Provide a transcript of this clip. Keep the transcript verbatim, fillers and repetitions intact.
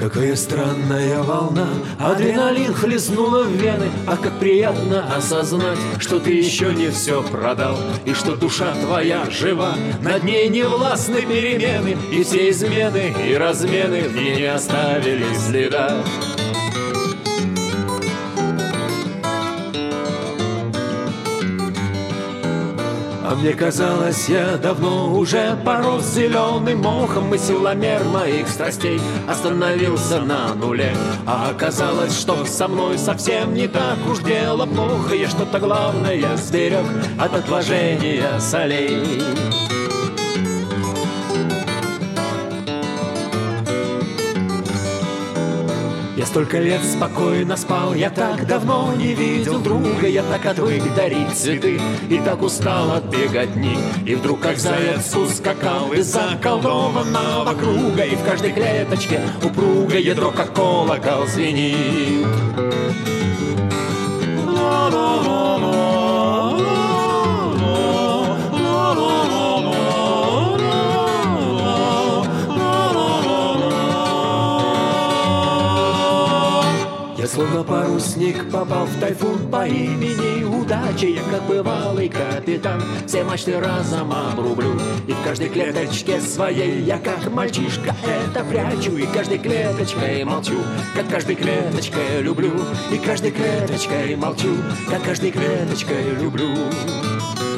Какая странная волна, адреналин хлестнула в вены. А как приятно осознать, что ты еще не все продал, и что душа твоя жива, над ней не властны перемены, и все измены и размены в ней не оставили следа. А мне казалось, я давно уже порос зеленым мохом, и силомер моих страстей остановился на нуле. А оказалось, что со мной совсем не так уж дело плохо. Я что-то главное сберег от отложения солей. Я столько лет спокойно спал, я так давно не видел друга. Я так отвык дарить цветы и так устал от беготни. И вдруг как заяц ускакал из заколдованного круга, и в каждой клеточке упруго ядро как колокол звенит. Я словно парусник попал в тайфун по имени Удача. Я как бывалый капитан все мачты разом обрублю, и в каждой клеточке своей я как мальчишка это прячу. И каждой клеточкой молчу, как каждой клеточкой люблю. И каждой клеточкой молчу, как каждой клеточкой люблю.